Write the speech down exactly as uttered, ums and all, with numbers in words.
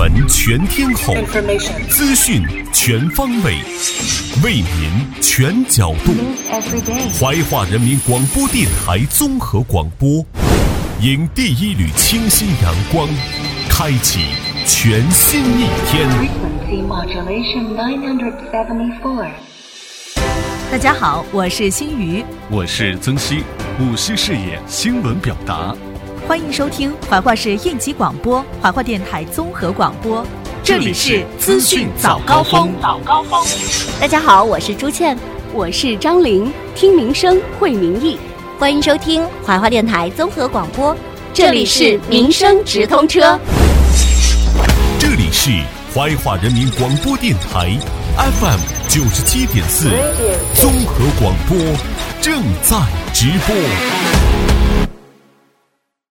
闻全天候，资讯全方位，为民全角度。怀化人民广播电台综合广播，迎第一缕清新阳光，开启全新一天。 大家好，我是新瑜， 我是曾希，五溪视野新闻表达。 欢迎收听怀化市应急广播怀化电台综合广播，这里是资讯早高峰。早高峰。 大家好，我是朱倩，我是张琳，听民生会民意，欢迎收听怀化电台综合广播，这里是民生直通车。 这里是怀化人民广播电台 F M 九十七点四综合广播，正在直播。